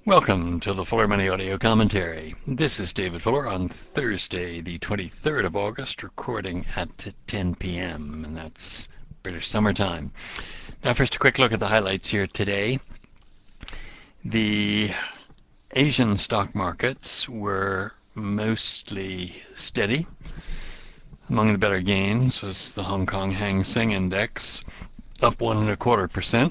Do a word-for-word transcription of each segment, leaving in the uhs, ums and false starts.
Welcome to the Fuller Money Audio Commentary. This is David Fuller on Thursday, the twenty-third of August, recording at ten p m, and that's British summertime. Now first a quick look at the highlights here today. The Asian stock markets were mostly steady. Among the better gains was the Hong Kong Hang Seng Index, up one and a quarter percent.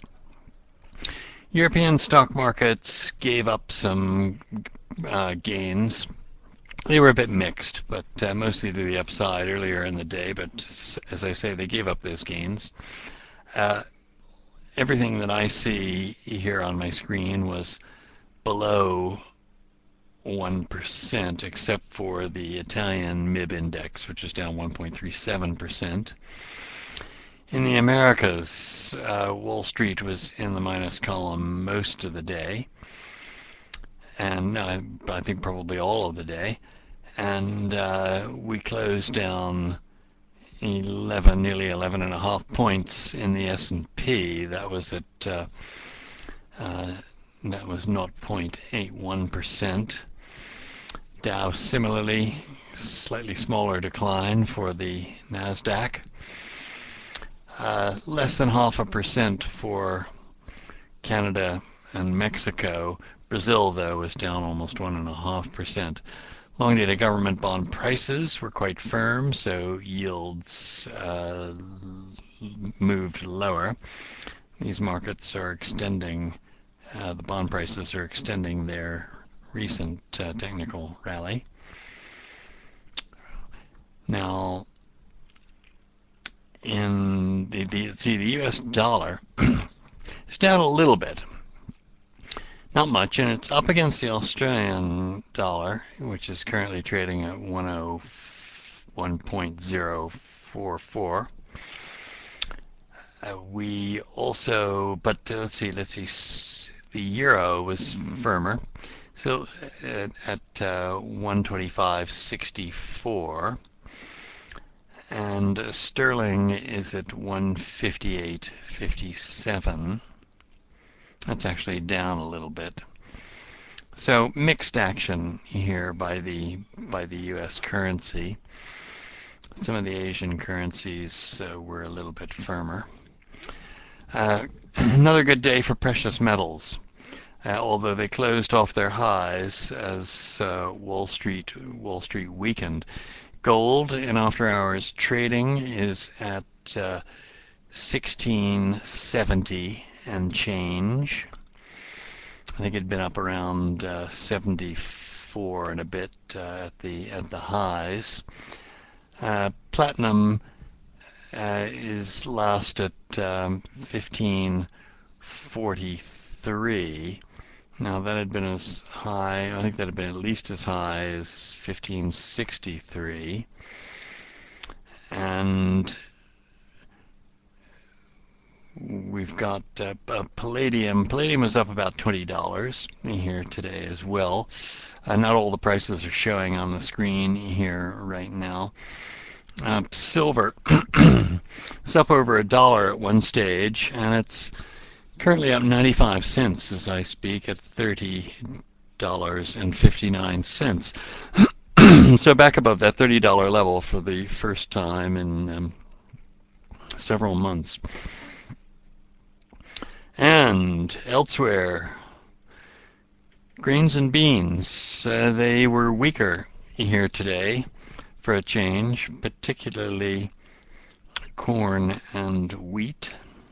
European stock markets gave up some uh, gains. They were a bit mixed, but uh, mostly to the upside earlier in the day. But as I say, they gave up those gains. Uh, everything that I see here on my screen was below one percent, except for the Italian M I B index, which is down one point three seven percent. In the Americas, uh, Wall Street was in the minus column most of the day, and uh, I think probably all of the day, and uh, we closed down eleven, nearly eleven and a half points in the S and P. That was at uh, uh, that was zero point eight one percent. Dow similarly, slightly smaller decline for the Nasdaq. Uh, less than half a percent for Canada and Mexico. Brazil, though, was down almost one and a half percent. Long-dated government bond prices were quite firm, so yields uh, moved lower. These markets are extending, uh, the bond prices are extending their recent uh, technical rally. Now, in the, the see the U S dollar is down a little bit, not much, and it's up against the Australian dollar, which is currently trading at one point zero four four. Uh, we also, but uh, let's see, let's see, the euro was firmer, so uh, at uh, one twenty-five sixty-four. And uh, sterling is at one fifty-eight fifty-seven. That's actually down a little bit. So mixed action here by the by the U S currency. Some of the Asian currencies uh, were a little bit firmer. Uh, another good day for precious metals. Uh, although they closed off their highs as uh, Wall Street Wall Street weakened. Gold in after-hours trading is at uh, sixteen seventy and change. I think it'd been up around uh, seventy-four and a bit uh, at the at the highs. Uh, platinum uh, is last at um, fifteen forty-three. Now that had been as high, I think that had been at least as high as fifteen sixty-three. And we've got uh, uh, palladium. Palladium is up about twenty dollars here today as well. Uh, not all the prices are showing on the screen here right now. Uh, silver is up over a dollar at one stage, and it's currently up ninety-five cents as I speak at thirty dollars and fifty-nine cents. So back above that thirty dollar level for the first time in um, several months. And elsewhere, grains and beans, uh, they were weaker here today for a change, particularly corn and wheat.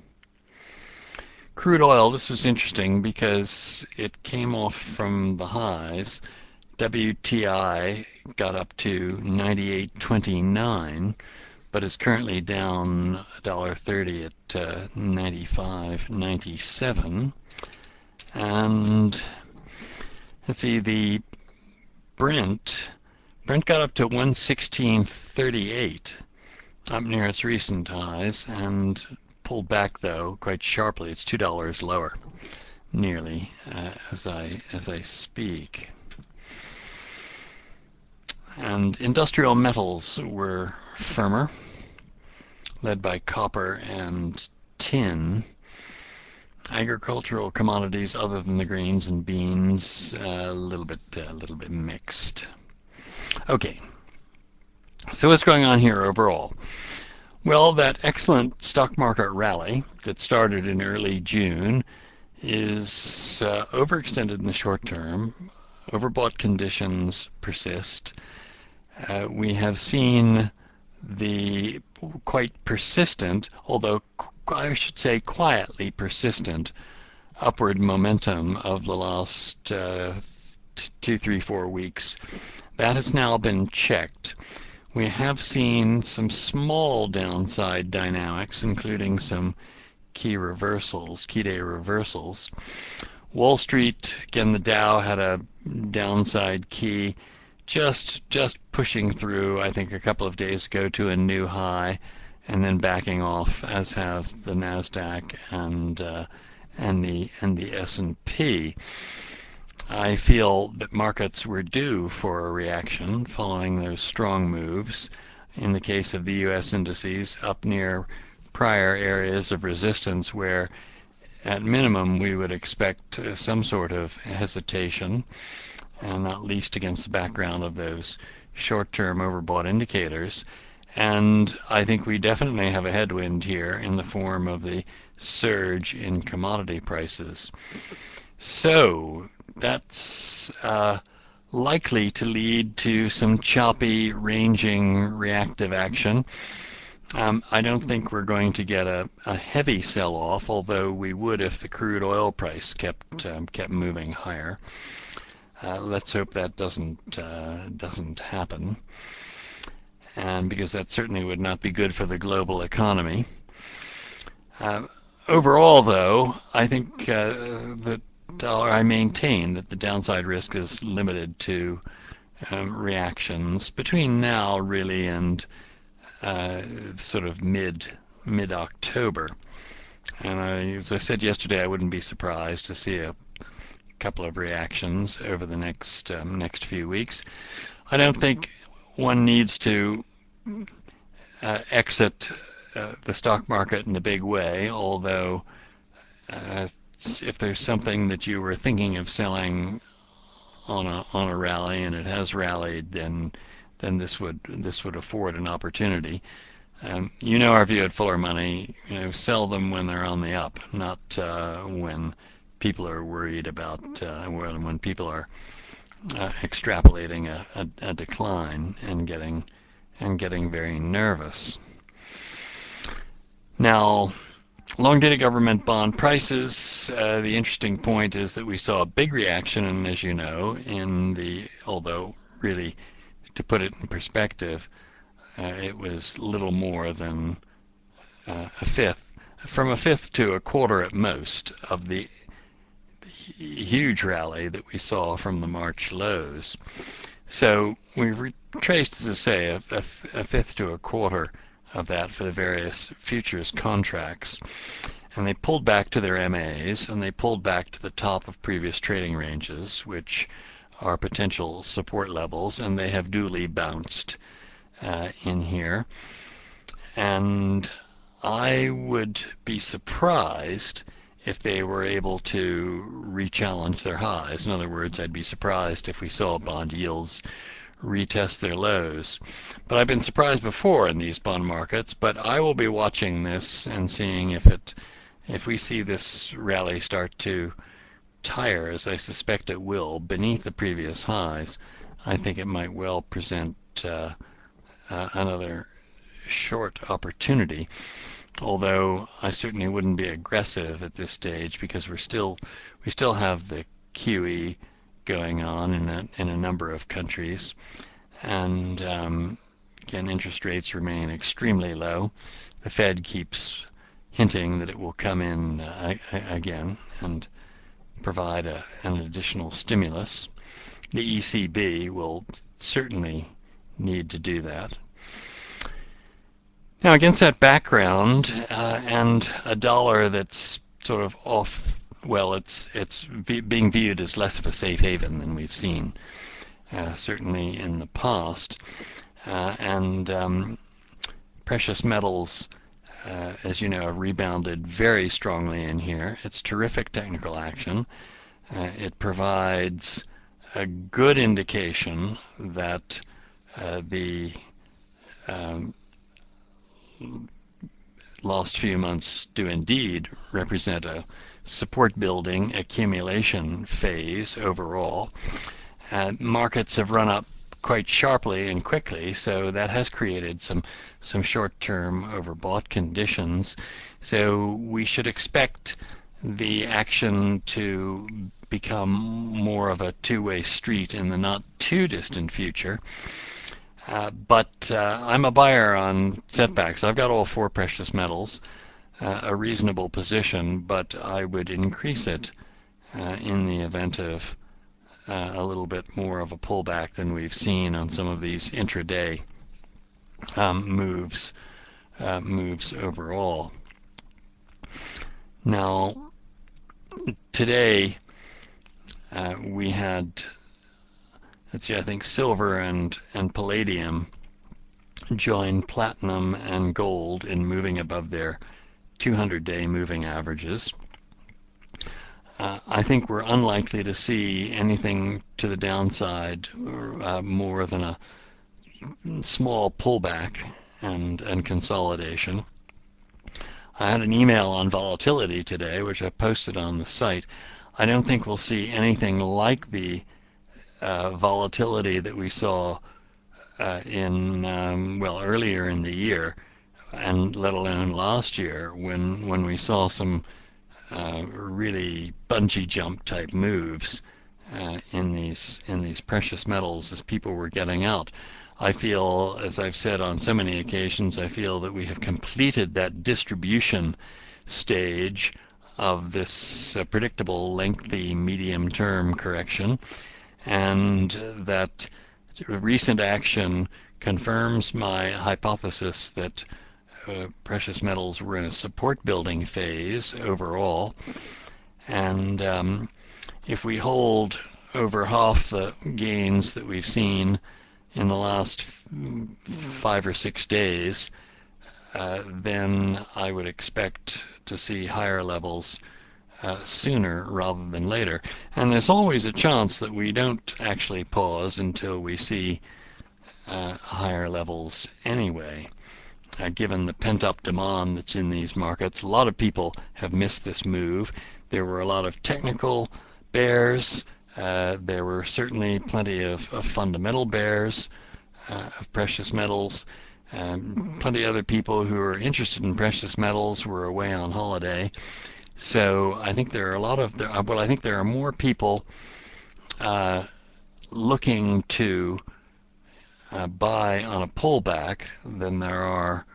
Crude oil, this was interesting because it came off from the highs. W T I got up to ninety-eight twenty-nine, but is currently down one dollar thirty at uh, ninety-five ninety-seven. And let's see, the Brent, Brent got up to one sixteen thirty-eight, up near its recent highs, and pulled back though quite sharply. It's two dollars lower, nearly uh, as I as I speak. And industrial metals were firmer, led by copper and tin. agricultural commodities other than the grains and beans, a little bit, a little bit mixed. Okay, so what's going on here overall? Well, that excellent stock market rally that started in early June is uh, overextended in the short term. Overbought conditions persist. Uh, we have seen the quite persistent, although I should say quietly persistent, upward momentum of the last uh, two, three, four weeks. That has now been checked. We have seen some small downside dynamics, including some key reversals, key day reversals. Wall Street, again, the Dow had a downside key, just just pushing through, I think, a couple of days ago to a new high, and then backing off, as have the Nasdaq and uh, and the and the S and P. I feel that markets were due for a reaction following those strong moves. In the case of the U S indices, up near prior areas of resistance where at minimum we would expect uh, some sort of hesitation, and not least against the background of those short-term overbought indicators. And I think we definitely have a headwind here in the form of the surge in commodity prices. So that's uh, likely to lead to some choppy, ranging, reactive action. Um, I don't think we're going to get a, a heavy sell-off, although we would if the crude oil price kept um, kept moving higher. Uh, let's hope that doesn't uh, doesn't happen, and because that certainly would not be good for the global economy. Uh, overall, though, I think uh, that or I maintain that the downside risk is limited to um, reactions between now, really, and uh, sort of mid mid October. And I, as I said yesterday, I wouldn't be surprised to see a couple of reactions over the next um, next few weeks. I don't think one needs to uh, exit uh, the stock market in a big way, although uh, if there's something that you were thinking of selling on a on a rally and it has rallied, then then this would this would afford an opportunity. Um, you know our view at Fuller Money. You know, sell them when they're on the up, not uh, when people are worried about uh, when when people are uh, extrapolating a, a, a decline and getting and getting very nervous. Now, long-dated government bond prices. Uh, the interesting point is that we saw a big reaction, and as you know, in the although really, to put it in perspective, uh, it was little more than uh, a fifth, from a fifth to a quarter at most of the huge rally that we saw from the March lows. So we've retraced, as I say, a, a, a fifth to a quarter of that for the various futures contracts. And they pulled back to their M As, and they pulled back to the top of previous trading ranges, which are potential support levels, and they have duly bounced uh, in here. And I would be surprised if they were able to re-challenge their highs. In other words, I'd be surprised if we saw bond yields retest their lows. But I've been surprised before in these bond markets, but I will be watching this and seeing if it if we see this rally start to tire, as I suspect it will, beneath the previous highs. I think it might well present uh, uh, another short opportunity, although I certainly wouldn't be aggressive at this stage because we're still we still have the Q E going on in a, in a number of countries, and um, again, interest rates remain extremely low. The Fed keeps hinting that it will come in uh, again and provide a, an additional stimulus. The E C B will certainly need to do that. Now, against that background uh, and a dollar that's sort of off, well, it's it's v- being viewed as less of a safe haven than we've seen, uh, certainly in the past, uh, and um, precious metals uh, as you know, have rebounded very strongly in here. It's terrific technical action. Uh, it provides a good indication that uh, the um, last few months do indeed represent a support building accumulation phase overall. Uh, markets have run up quite sharply and quickly, so that has created some some short-term overbought conditions. So we should expect the action to become more of a two-way street in the not too distant future. Uh, but uh, I'm a buyer on setbacks. I've got all four precious metals, uh, a reasonable position, but I would increase it uh, in the event of uh, a little bit more of a pullback than we've seen on some of these intraday um, moves uh, moves overall. Now, today uh, we had, let's see, I think silver and, and palladium join platinum and gold in moving above their two hundred day moving averages. Uh, I think we're unlikely to see anything to the downside uh, more than a small pullback and, and consolidation. I had an email on volatility today, which I posted on the site. I don't think we'll see anything like the uh, volatility that we saw uh, in, um, well, earlier in the year, and let alone last year, when, when we saw some uh, really bungee jump type moves uh, in these in these precious metals as people were getting out. I feel, as I've said on so many occasions, I feel that we have completed that distribution stage of this uh, predictable, lengthy, medium-term correction, and that recent action confirms my hypothesis that uh, precious metals were in a support building phase overall, and um, if we hold over half the gains that we've seen in the last five or six days, uh, then I would expect to see higher levels uh, sooner rather than later. And there's always a chance that we don't actually pause until we see uh, higher levels anyway. Uh, given the pent-up demand that's in these markets, a lot of people have missed this move. There were a lot of technical bears. Uh, there were certainly plenty of, of fundamental bears uh, of precious metals. Um, plenty of other people who are interested in precious metals were away on holiday. So I think there are a lot of, well, I think there are more people uh, looking to uh, buy on a pullback than there are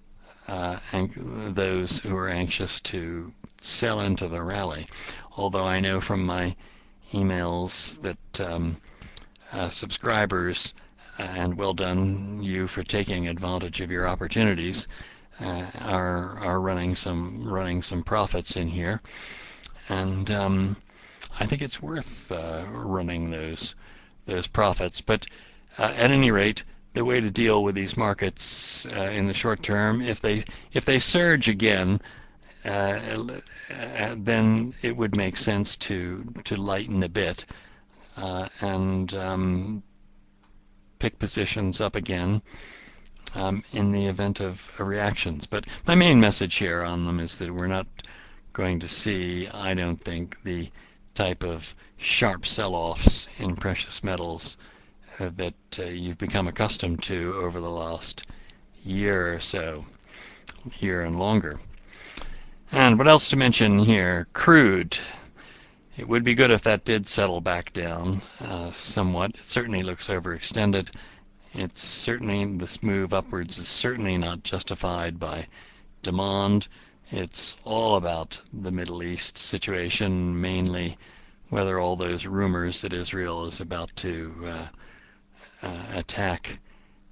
uh, those who are anxious to sell into the rally. Although I know from my emails that um, uh, subscribers, uh, and well done you for taking advantage of your opportunities, uh, are are running some running some profits in here, and um, I think it's worth uh, running those those profits. But uh, at any rate, the way to deal with these markets uh, in the short term, if they if they surge again, uh, uh, then it would make sense to to lighten a bit uh, and um, pick positions up again um, in the event of uh, reactions. But my main message here on them is that we're not going to see, I don't think, the type of sharp sell-offs in precious metals uh, that uh, you've become accustomed to over the last year or so, year and longer. And what else to mention here? Crude. It would be good if that did settle back down uh, somewhat. It certainly looks overextended. It's certainly, this move upwards is certainly not justified by demand. It's all about the Middle East situation, mainly whether all those rumors that Israel is about to uh, uh, attack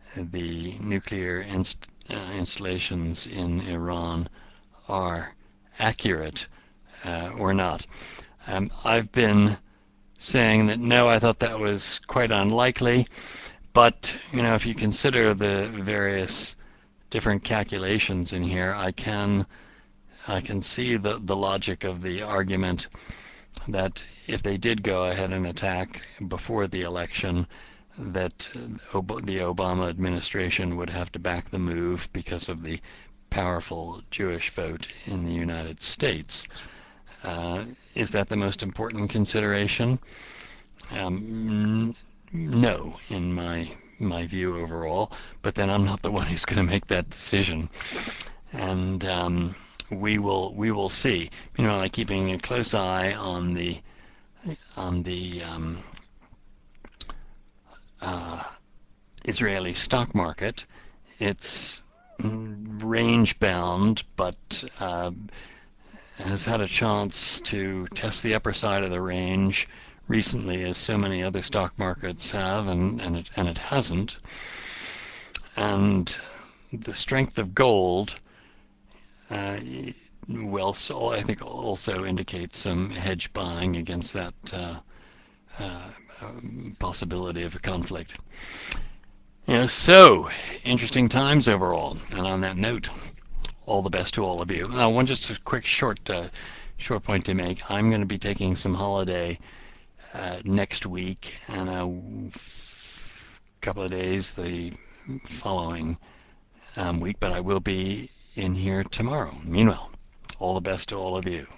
the nuclear inst uh, installations in Iran are accurate uh, or not. Um, I've been saying that no, I thought that was quite unlikely, but you know, if you consider the various different calculations in here, I can I can see the the logic of the argument that if they did go ahead and attack before the election, that the Obama administration would have to back the move because of the powerful Jewish vote in the United States. Uh, is that the most important consideration? Um, no, in my my view overall. But then I'm not the one who's going to make that decision, and um, we will we will see. Meanwhile, I'm keeping a close eye on the on the um, uh, Israeli stock market. It's range bound, but uh, has had a chance to test the upper side of the range recently, as so many other stock markets have, and, and, it, and it hasn't. And the strength of gold uh, will, so I think, also indicates some hedge buying against that uh, uh, possibility of a conflict. You know, so interesting times overall. And on that note, all the best to all of you. Now, one just a quick short uh, short point to make. I'm going to be taking some holiday uh, next week and a couple of days the following um, week, but I will be in here tomorrow. Meanwhile, all the best to all of you.